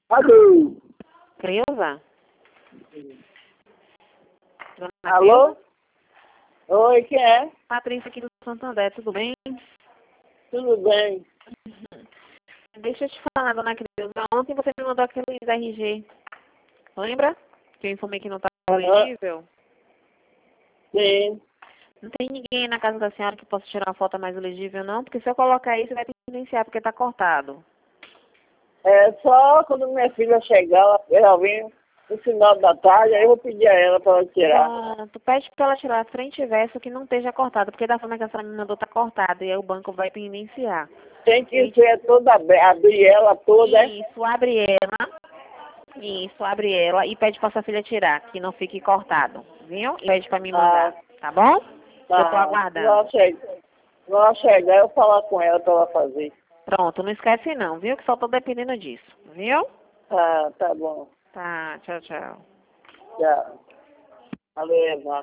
Alô? Creuza? Dona Alô? Creuza? Oi, quem é? Patrícia aqui do Santander, tudo bem? Tudo bem? Deixa eu te falar, dona Creuza. Ontem você me mandou aquele RG. Lembra? Que eu informei que não estava elegível? Sim. Não tem ninguém na casa da senhora que possa tirar uma foto mais elegível, não? Porque se eu colocar isso, vai tendenciar, porque tá cortado. É só quando minha filha chegar, ela vem no final da tarde, aí eu vou pedir a ela para ela tirar. Pronto, pede pra ela tirar a frente e verso que não esteja cortado, porque da forma que a senhora me mandou tá cortado, e aí o banco vai tendenciar. Tem que ser toda abrir ela toda, é? Isso, abre ela. Isso, abre ela e pede pra sua filha tirar, que não fique cortado, viu? E pede pra me mandar, tá bom? Eu tô Tá. aguardando. Quando ela chegar, eu vou falar com ela para ela fazer. Pronto, não esquece não, viu? Que só tô dependendo disso, viu? Tá bom. Tá, tchau, tchau. Tchau. Alô, Eva.